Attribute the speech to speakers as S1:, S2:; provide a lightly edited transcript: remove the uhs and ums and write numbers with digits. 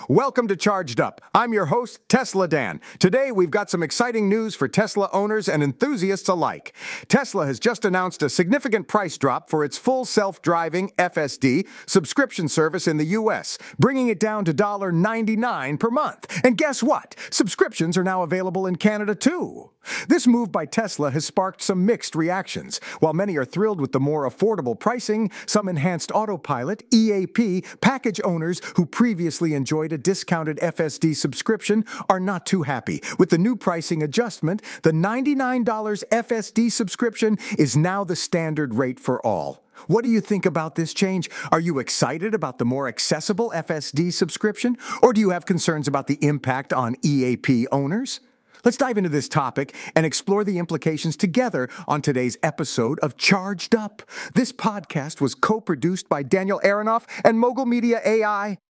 S1: Welcome to Charged Up. I'm your host, Tesla Dan. Today, we've got some exciting news for Tesla owners and enthusiasts alike. Tesla has just announced a significant price drop for its full self-driving FSD subscription service in the U.S., bringing it down to $99 per month. And guess what? Subscriptions are now available in Canada, too. This move by Tesla has sparked some mixed reactions. While many are thrilled with the more affordable pricing, some enhanced autopilot, EAP, package owners who previously enjoyed a discounted FSD subscription are not too happy. With the new pricing adjustment, the $99 FSD subscription is now the standard rate for all. What do you think about this change? Are you excited about the more accessible FSD subscription? Or do you have concerns about the impact on EAP owners? Let's dive into this topic and explore the implications together on today's episode of Charged Up. This podcast was co-produced by Daniel Aronoff and Mogul Media AI.